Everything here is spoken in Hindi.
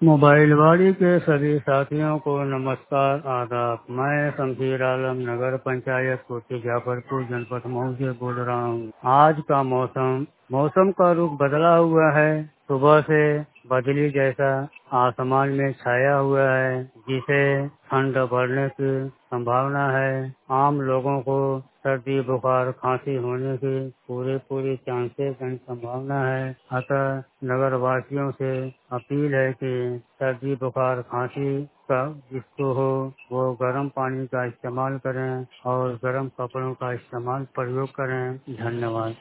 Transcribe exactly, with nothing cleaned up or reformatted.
मोबाइल वाड़ी के सभी साथियों को नमस्कार आदाब। मैं शमशीर आलम नगर पंचायत कोटी जाफरपुर जनपद मऊ से बोल रहा हूँ। आज का मौसम मौसम का रुख बदला हुआ है। सुबह से बदली जैसा आसमान में छाया हुआ है, जिसे ठंड बढ़ने की संभावना है। आम लोगों को सर्दी बुखार खांसी होने की पूरे पूरी चांसेस एंड संभावना है। अतः नगर वासियों से अपील है कि सर्दी बुखार खांसी का जिसको हो वो गर्म पानी का इस्तेमाल करें और गर्म कपड़ों का इस्तेमाल प्रयोग करें। धन्यवाद।